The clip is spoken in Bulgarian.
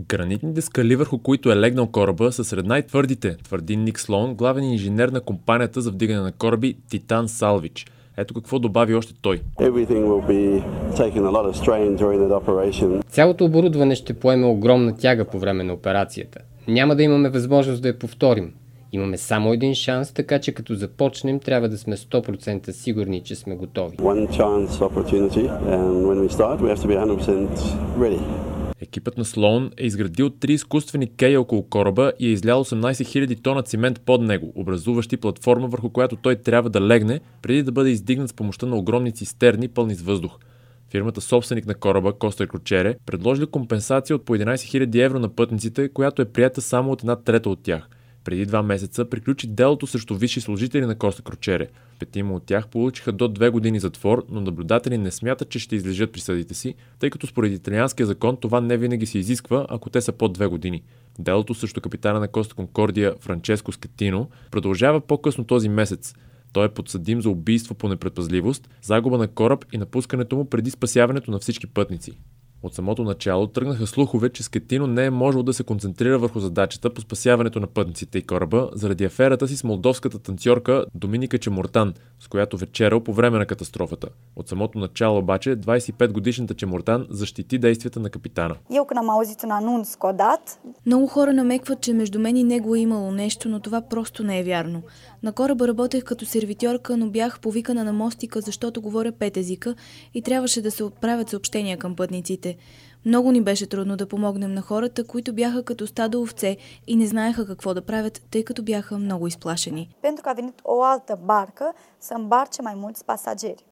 Гранитните скали, върху които е легнал кораба, са сред най-твърдите, твърди Ник Слоун, главен инженер на компанията за вдигане на кораби Титан Салвич. Ето какво добави още той. Цялото оборудване ще поеме огромна тяга по време на операцията. Няма да имаме възможност да я повторим. Имаме само един шанс, така че като започнем, трябва да сме 100% сигурни, че сме готови. Екипът на Слоун е изградил 3 изкуствени кея около кораба и е излял 18 000 тона цимент под него, образуващи платформа, върху която той трябва да легне, преди да бъде издигнат с помощта на огромни цистерни, пълни с въздух. Фирмата собственик на кораба, Коста Крочере, предложили компенсация от по 11 000 евро на пътниците, която е приета само от 1/3 от тях. Преди 2 месеца приключи делото срещу висши служители на Коста Крочере. 5 от тях получиха до 2 години затвор, но наблюдатели не смятат, че ще излежат присъдите си, тъй като според италианския закон това не винаги се изисква, ако те са под 2 години. Делото срещу капитана на Коста Конкордия Франческо Скетино продължава по-късно този месец. Той е подсъдим за убийство по непредпазливост, загуба на кораб и напускането му преди спасяването на всички пътници. От самото начало тръгнаха слухове, че Скетино не е можел да се концентрира върху задачата по спасяването на пътниците и кораба заради аферата си с молдовската танцорка Доминика Чемортан, с която вечерял по време на катастрофата. От самото начало обаче 25-годишната Чемортан защити действията на капитана. Много хора намекват, че между мен и него е имало нещо, но това просто не е вярно. На кораба работех като сервитьорка, но бях повикана на мостика, защото говоря 5 езика и трябваше да се отправят съобщения към пътниците. Много ни беше трудно да помогнем на хората, които бяха като стадо овце и не знаеха какво да правят, тъй като бяха много изплашени.